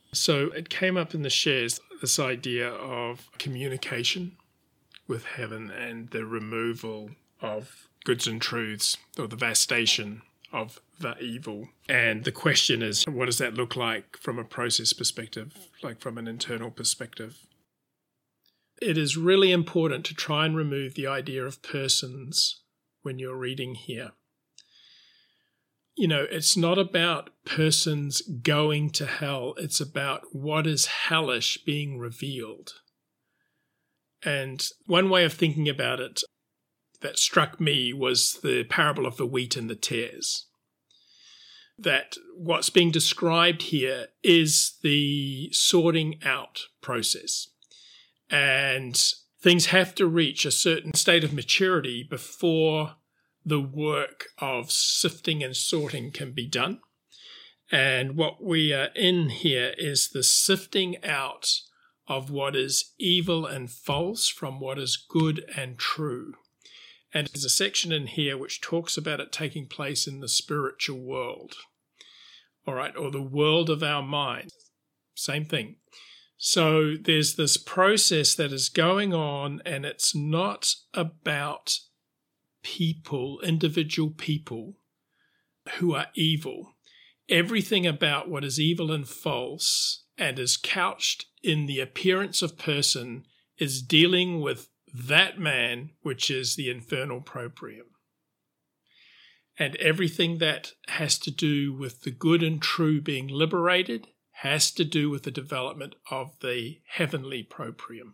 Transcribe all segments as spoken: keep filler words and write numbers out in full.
So it came up in the shares, this idea of communication with heaven and the removal of goods and truths, or the vastation of the evil. And the question is, what does that look like from a process perspective, like from an internal perspective? It is really important to try and remove the idea of persons when you're reading here. You know, it's not about persons going to hell. It's about what is hellish being revealed. And one way of thinking about it that struck me was the parable of the wheat and the tares. That what's being described here is the sorting out process. And things have to reach a certain state of maturity before the work of sifting and sorting can be done. And what we are in here is the sifting out of what is evil and false from what is good and true. And there's a section in here which talks about it taking place in the spiritual world, all right, or the world of our mind. Same thing. So there's this process that is going on, and it's not about people, individual people who are evil. Everything about what is evil and false and is couched in the appearance of person is dealing with that man, which is the infernal proprium. And everything that has to do with the good and true being liberated has to do with the development of the heavenly proprium.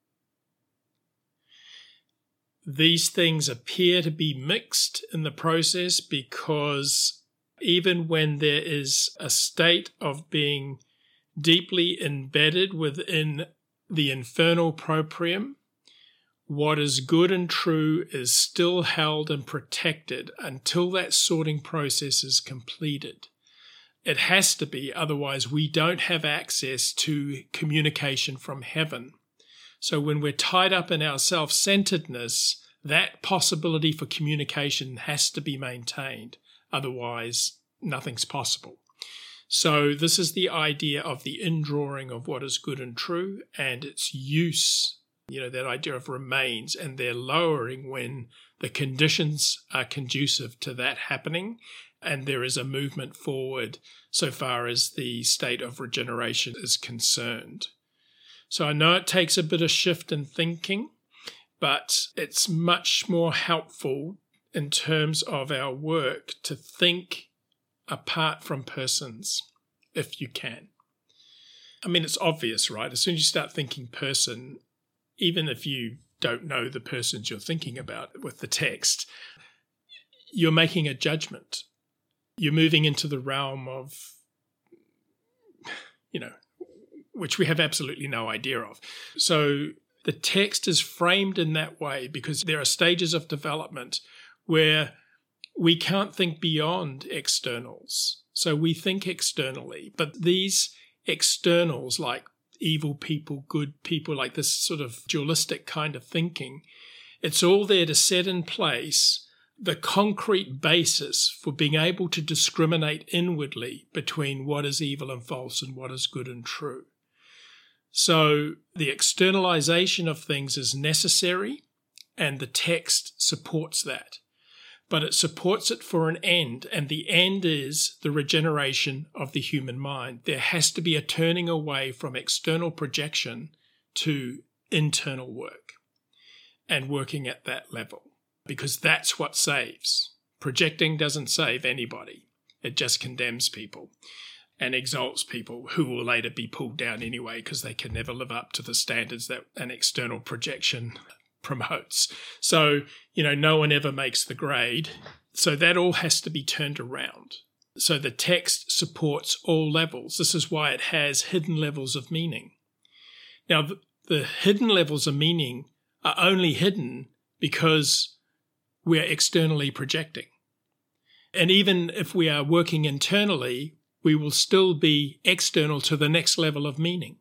These things appear to be mixed in the process because even when there is a state of being deeply embedded within the infernal proprium, what is good and true is still held and protected until that sorting process is completed. It has to be, otherwise we don't have access to communication from heaven. So when we're tied up in our self-centeredness, that possibility for communication has to be maintained. Otherwise, nothing's possible. So this is the idea of the indrawing of what is good and true and its use. You know, that idea of remains, and they're lowering when the conditions are conducive to that happening, and there is a movement forward so far as the state of regeneration is concerned. So I know it takes a bit of shift in thinking, but it's much more helpful in terms of our work to think apart from persons, if you can. I mean, it's obvious, right? As soon as you start thinking person, even if you don't know the persons you're thinking about with the text, you're making a judgment. You're moving into the realm of, you know, which we have absolutely no idea of. So the text is framed in that way because there are stages of development where we can't think beyond externals. So we think externally, but these externals like evil people, good people, like this sort of dualistic kind of thinking, it's all there to set in place the concrete basis for being able to discriminate inwardly between what is evil and false and what is good and true. So the externalization of things is necessary, and the text supports that. But it supports it for an end, and the end is the regeneration of the human mind. There has to be a turning away from external projection to internal work and working at that level, because that's what saves. Projecting doesn't save anybody. It just condemns people and exalts people who will later be pulled down anyway because they can never live up to the standards that an external projection promotes. So, you know, no one ever makes the grade. So that all has to be turned around. So the text supports all levels. This is why it has hidden levels of meaning. Now, the, the hidden levels of meaning are only hidden because we're externally projecting. And even if we are working internally, we will still be external to the next level of meaning.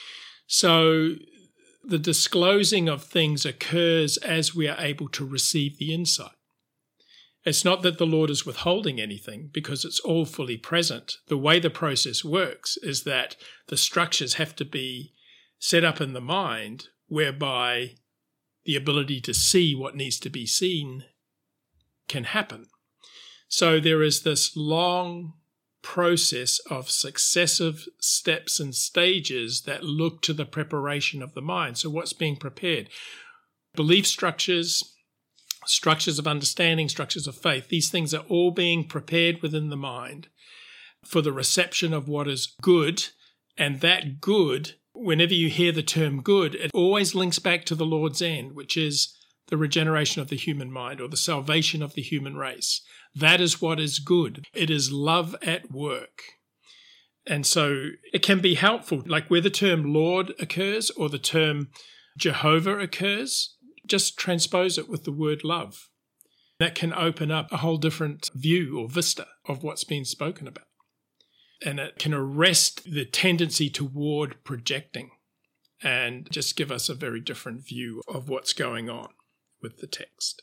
So the disclosing of things occurs as we are able to receive the insight. It's not that the Lord is withholding anything, because it's all fully present. The way the process works is that the structures have to be set up in the mind whereby the ability to see what needs to be seen can happen. So there is this long process of successive steps and stages that look to the preparation of the mind. So what's being prepared? Belief structures, structures of understanding, structures of faith, these things are all being prepared within the mind for the reception of what is good. And that good, whenever you hear the term good, it always links back to the Lord's end, which is the regeneration of the human mind or the salvation of the human race. That is what is good. It is love at work. And so it can be helpful, like where the term Lord occurs or the term Jehovah occurs, just transpose it with the word love. That can open up a whole different view or vista of what's being spoken about. And it can arrest the tendency toward projecting and just give us a very different view of what's going on with the text.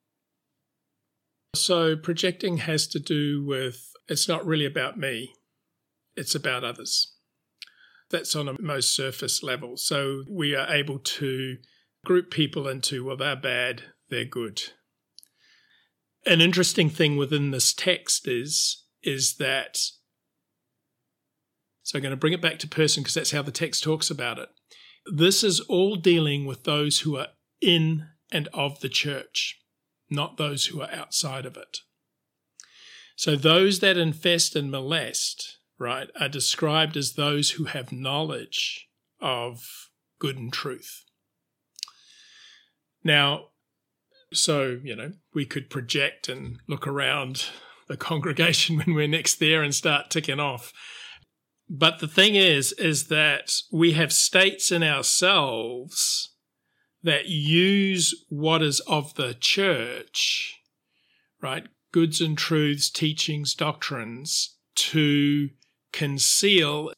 So projecting has to do with, it's not really about me, it's about others. That's on a most surface level. So we are able to group people into, well, they're bad, they're good. An interesting thing within this text is, is that, so I'm going to bring it back to person because that's how the text talks about it. This is all dealing with those who are in and of the church, not those who are outside of it. So those that infest and molest, right, are described as those who have knowledge of good and truth. Now, so, you know, we could project and look around the congregation when we're next there and start ticking off. But the thing is, is that we have states in ourselves that use what is of the church, right, goods and truths, teachings, doctrines, to conceal,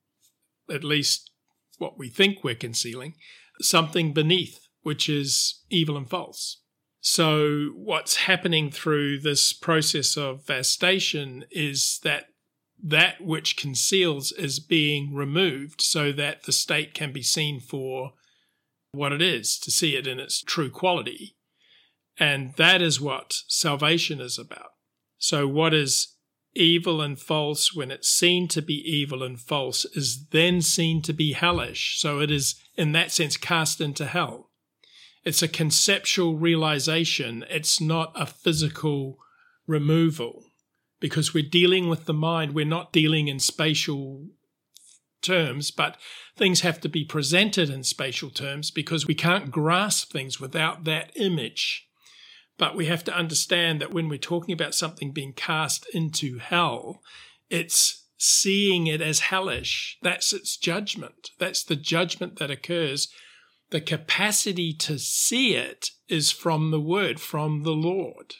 at least what we think we're concealing, something beneath, which is evil and false. So what's happening through this process of vastation is that that which conceals is being removed so that the state can be seen for what it is, to see it in its true quality. And that is what salvation is about. So what is evil and false, when it's seen to be evil and false, is then seen to be hellish. So it is, in that sense, cast into hell. It's a conceptual realization. It's not a physical removal, because we're dealing with the mind. We're not dealing in spatial terms, but things have to be presented in spatial terms because we can't grasp things without that image. But we have to understand that when we're talking about something being cast into hell, it's seeing it as hellish. That's its judgment. That's the judgment that occurs. The capacity to see it is from the word, from the Lord.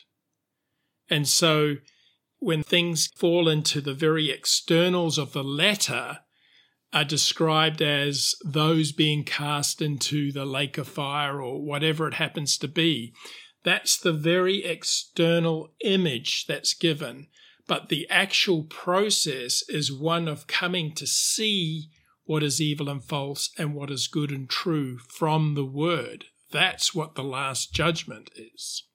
And so when things fall into the very externals of the letter, are described as those being cast into the lake of fire or whatever it happens to be. That's the very external image that's given. But the actual process is one of coming to see what is evil and false and what is good and true from the word. That's what the last judgment is.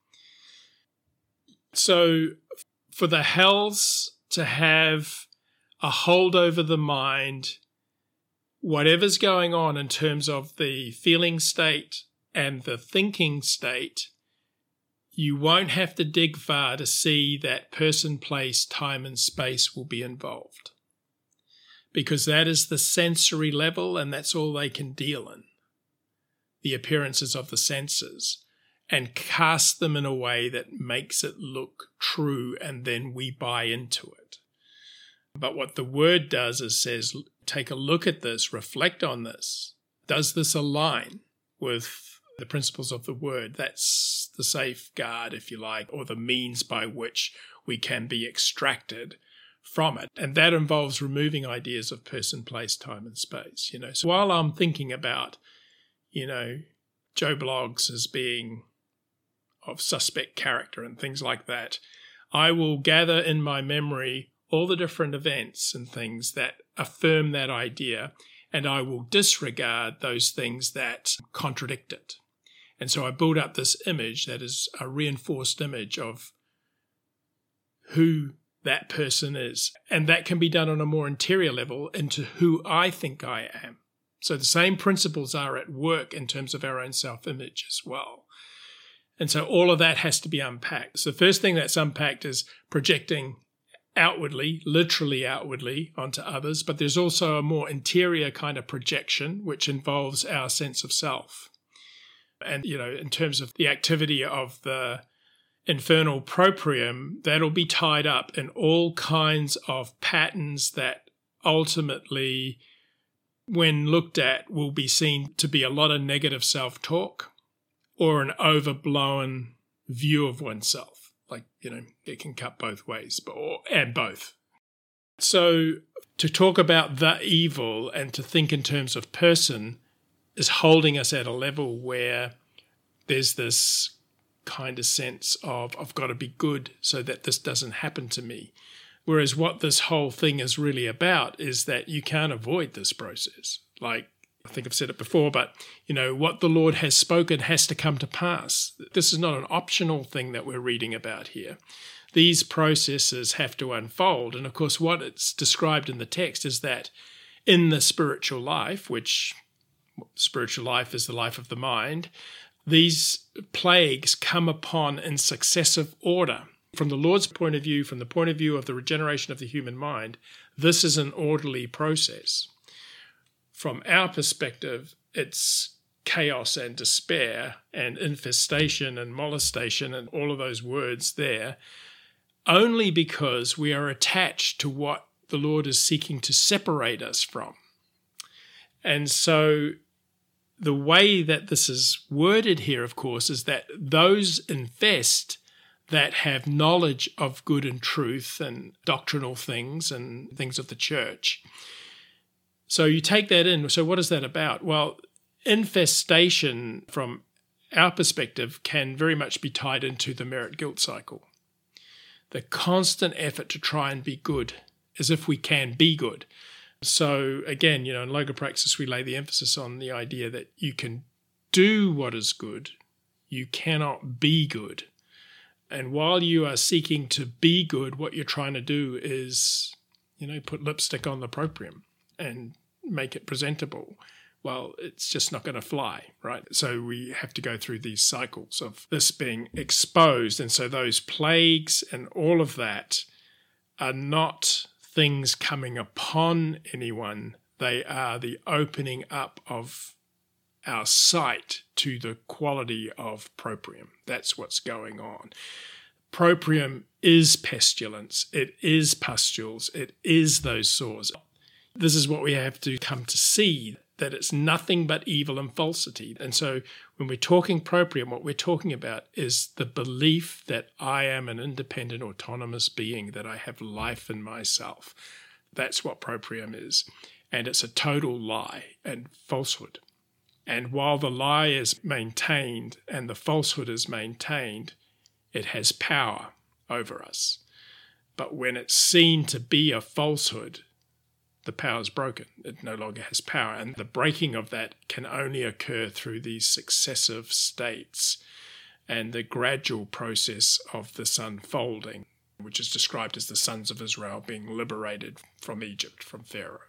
So for the hells to have a hold over the mind, whatever's going on in terms of the feeling state and the thinking state, you won't have to dig far to see that person, place, time, and space will be involved. Because that is the sensory level, and that's all they can deal in. The appearances of the senses, and cast them in a way that makes it look true, and then we buy into it. But what the word does is says, take a look at this, reflect on this. Does this align with the principles of the word? That's the safeguard, if you like, or the means by which we can be extracted from it. And that involves removing ideas of person, place, time, and space. You know, so while I'm thinking about, you know, Joe Bloggs as being of suspect character and things like that, I will gather in my memory all the different events and things that affirm that idea, and I will disregard those things that contradict it. And so I build up this image that is a reinforced image of who that person is. And that can be done on a more interior level into who I think I am. So the same principles are at work in terms of our own self-image as well. And so all of that has to be unpacked. So the first thing that's unpacked is projecting outwardly, literally outwardly onto others, but there's also a more interior kind of projection, which involves our sense of self. And, you know, in terms of the activity of the infernal proprium, that'll be tied up in all kinds of patterns that ultimately, when looked at, will be seen to be a lot of negative self-talk or an overblown view of oneself. Like, you know, it can cut both ways, but or, and both. So to talk about the evil and to think in terms of person is holding us at a level where there's this kind of sense of, I've got to be good so that this doesn't happen to me. Whereas what this whole thing is really about is that you can't avoid this process. Like, I think I've said it before, but, you know, what the Lord has spoken has to come to pass. This is not an optional thing that we're reading about here. These processes have to unfold. And of course, what it's described in the text is that in the spiritual life, which spiritual life is the life of the mind, these plagues come upon in successive order. From the Lord's point of view, from the point of view of the regeneration of the human mind, this is an orderly process. From our perspective, it's chaos and despair and infestation and molestation and all of those words there, only because we are attached to what the Lord is seeking to separate us from. And so the way that this is worded here, of course, is that those infest that have knowledge of good and truth and doctrinal things and things of the church. So you take that in. So what is that about? Well, infestation from our perspective can very much be tied into the merit-guilt cycle. The constant effort to try and be good, as if we can be good. So again, you know, in Logopraxis, we lay the emphasis on the idea that you can do what is good, you cannot be good. And while you are seeking to be good, what you're trying to do is, you know, put lipstick on the proprium and make it presentable. Well, it's just not going to fly, right? So we have to go through these cycles of this being exposed. And so those plagues and all of that are not things coming upon anyone. They are the opening up of our sight to the quality of proprium. That's what's going on. Proprium is pestilence. It is pustules. It is those sores. This is what we have to come to see, that it's nothing but evil and falsity. And so when we're talking proprium, what we're talking about is the belief that I am an independent, autonomous being, that I have life in myself. That's what proprium is. And it's a total lie and falsehood. And while the lie is maintained and the falsehood is maintained, it has power over us. But when it's seen to be a falsehood, the power is broken. It no longer has power. And the breaking of that can only occur through these successive states and the gradual process of this unfolding, which is described as the sons of Israel being liberated from Egypt, from Pharaoh.